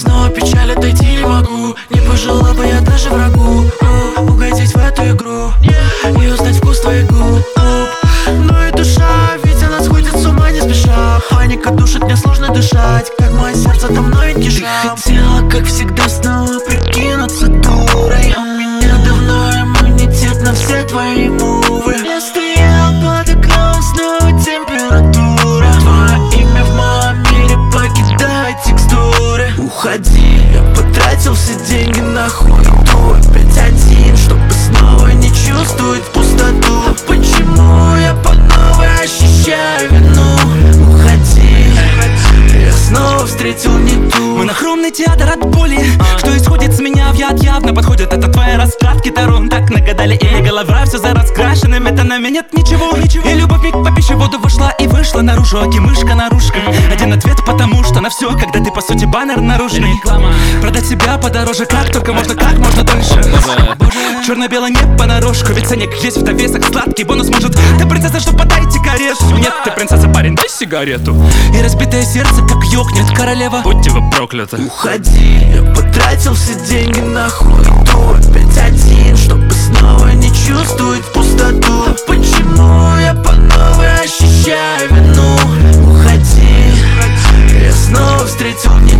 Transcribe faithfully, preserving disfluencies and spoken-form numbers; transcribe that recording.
снова печаль, отойти не могу. Не пожелал бы я даже врагу угодить в эту игру и узнать вкус твоих губ. Ну и душа, ведь она сходит с ума не спеша. Паника душит, мне сложно дышать, как мое сердце там новенький шрам. Хотела, как всегда, снова прикинуться дурой. У меня давно иммунитет на все твои мувы. Я стоял под окном, снова температура. Твое имя в моем мире покидает текстуры. Уходи, я потратил все деньги на хуету. Опять один, чтобы снова не чувствовать пустоту. Почему я по новой ощущаю вину? Уходи, я снова встретил не ту. Монохромный театр от боли, а. Что исходит с меня в яд явно подходит. Это твои раскладки торон так нагадали. И голова все за раскрашенным, это на меня нет ничего, ничего. И любовь миг по пищеводу вошла и вышла наружу. Аки мышка наружка, один ответ, потому что на все, когда ты по сути баннер наружный. Продать себя подороже, как только можно, как можно дольше. Черно-бело не понарошку, ведь ценник есть в довесок. Сладкий бонус может. Ты принцесса, что подайте карету. Нет, ты принцесса, парень, дай сигарету. И разбитое сердце, как ёкнет королева. Будьте вы прокляты. Уходи, я потратил все деньги на хуету. Опять один, чтобы снова не чувствовать пустоту. Почему я по новой ощущаю вину? Уходи, я снова встретил не